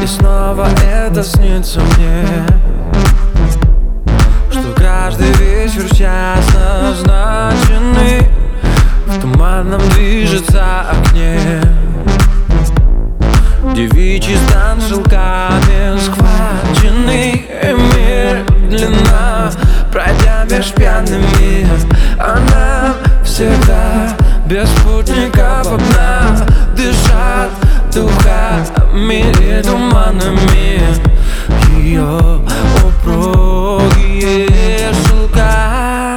И снова это снится мне, что каждый вечер час назначенный в туманном движется окне. Девичий стан шелками схваченный, медленно пройдя меж пьяными, она всегда без спутников одна, дышат духами и туманами ее упругие шелка.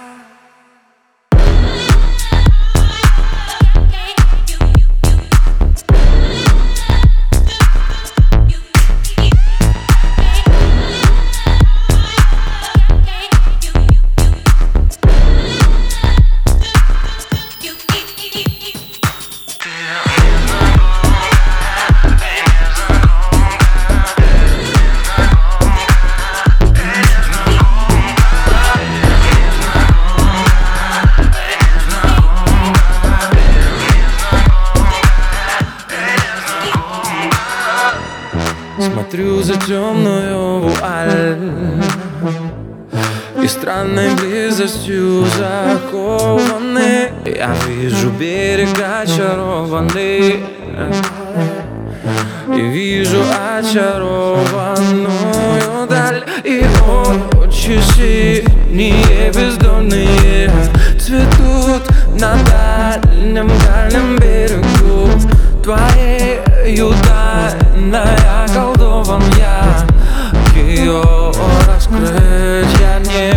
Смотрю за темную вуаль и странной близостью закованы. Я вижу берег очарованный и вижу очарованную даль. И очи синие бездонные цветут на дальнем берегу. Твоею тайной околдован я, ее раскрыть я не